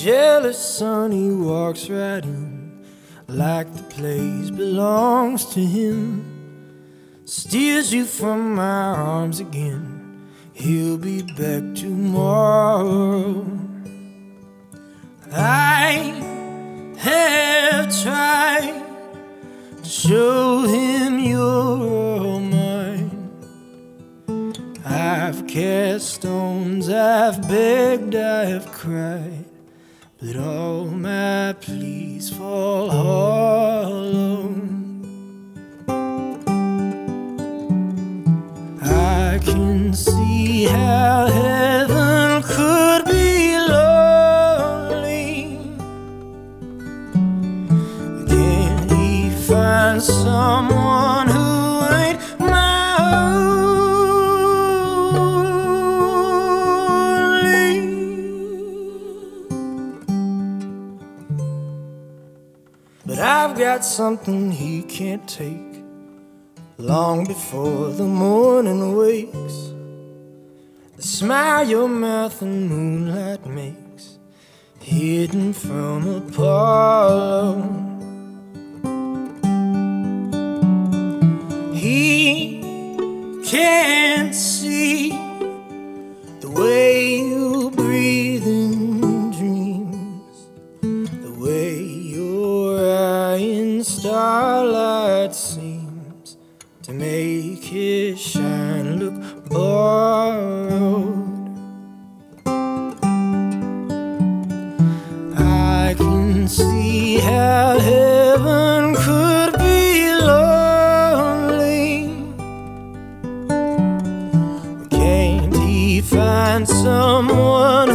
jealous son, he walks right in like the place belongs to him. Steals you from my arms again, he'll be back tomorrow. I have tried to show him you're all mine. I've cast stones, I've begged, I've cried, but all my pleas fall hollow. I can see how heaven could be lonely. Can't he find someone who ain't my only? But I've got something he can't take. Long before the morning wakes, the smile your mouth and moonlight makes, hidden from Apollo. He can't see the way you breathe in dreams, the way your eye in starlight seems to make his shine look borrowed. I can see how heaven could be lonely. Can't he find someone